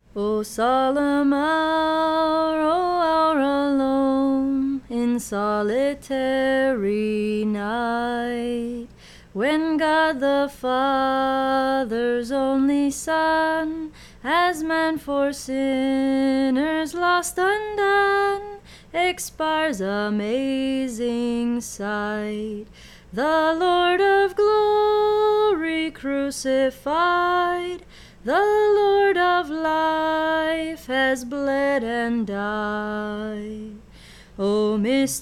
O solemn hour, O hour alone, in solitary night, when God the Father's only Son, as man for sinners lost undone, expires amazing sight. The Lord of glory crucified, the Lord of life has bled and died. O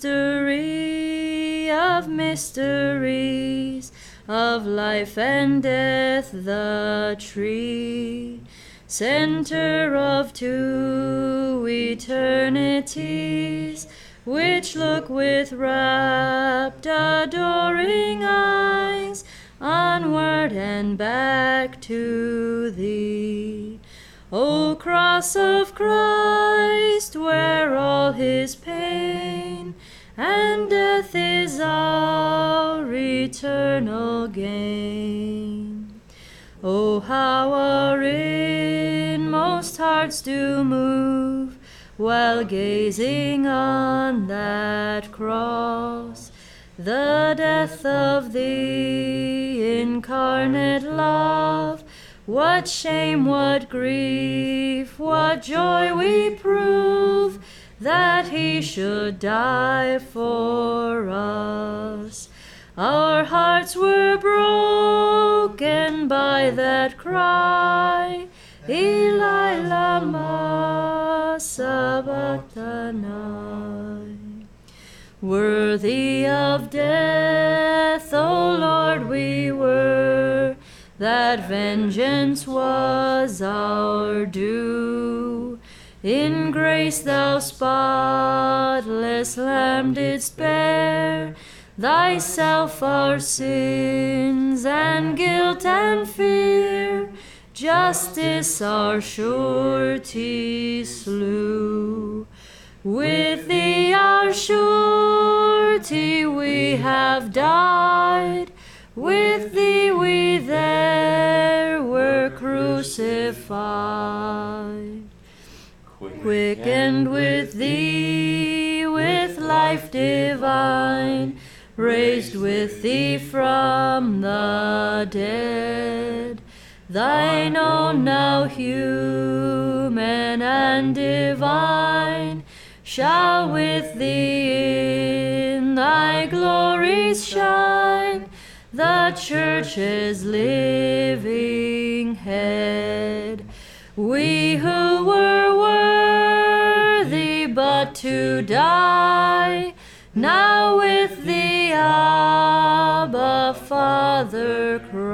mystery of mysteries, of life and death the tree, center of two eternities, which look with rapt adoring eyes onward and back to thee. O cross of Christ, where all his pain and death is our eternal gain. O how our inmost hearts do move, while gazing on that cross, the death of thee, incarnate love. What shame, what grief, what joy we prove, that he should die for us. Our hearts were broken by that cry, Eli lama sabachthani. Worthy of death, O Lord, we were, that vengeance was our due. In grace thou spotless Lamb didst bear, thyself our sins and guilt and fear, justice our surety slew. With thee our surety we have died, with thee we there were crucified. Quickened with thee, with life divine, raised with thee from the dead, thine own now human and divine, shall with thee in thy glories shine, the Church's living head. We who were worthy but to die, now with thee, Abba, Father,